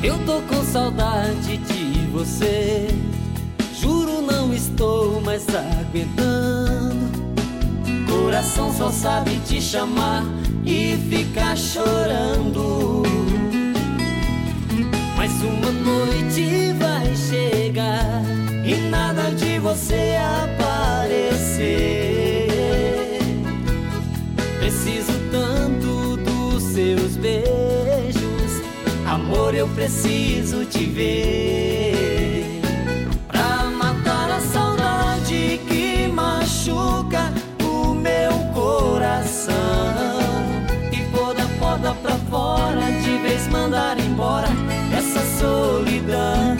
Eu tô com saudade de você, juro não estou mais aguentando. Coração só sabe te chamar e ficar chorando. Mas uma noite vai chegar e nada de você aparecer. Preciso tanto dos seus beijos, amor, eu preciso te ver. Pra matar a saudade que machuca o meu coração e pôr da porta pra fora, de vez mandar embora essa solidão.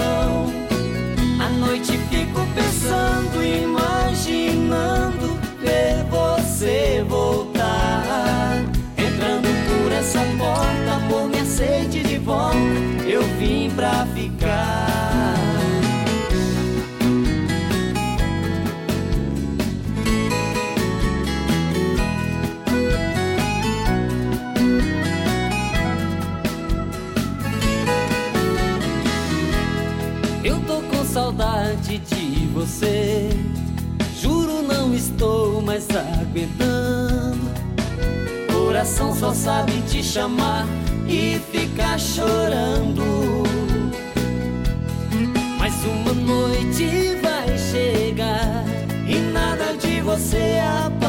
À noite fico pensando, imaginando ver você voltar, entrando por essa porta, amor, me aceite de volta, eu vim pra ficar. Eu tô com saudade de você, juro não estou mais aguentando. Coração só sabe te chamar e ficar chorando. Mas uma noite vai chegar e nada de você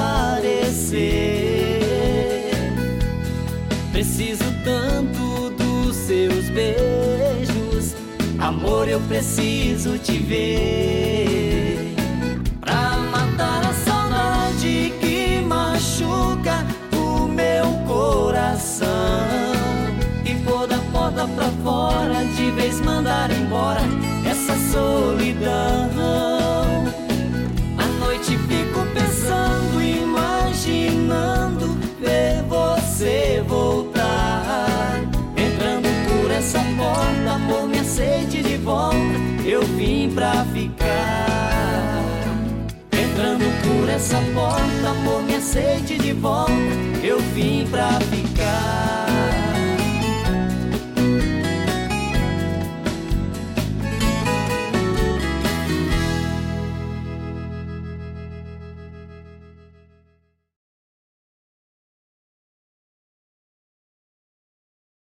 aparecer. Preciso tanto dos seus beijos, amor, eu preciso te ver. Pra matar a saudade que machuca o meu coração e pôr da porta pra fora, de vez mandar embora essa solidão. À noite fico pensando, imaginando ver você voltar, entrando por essa porta, amor, me aceite de volta, eu vim pra ficar. Entrando por essa porta, amor, me aceite de volta, eu vim pra ficar.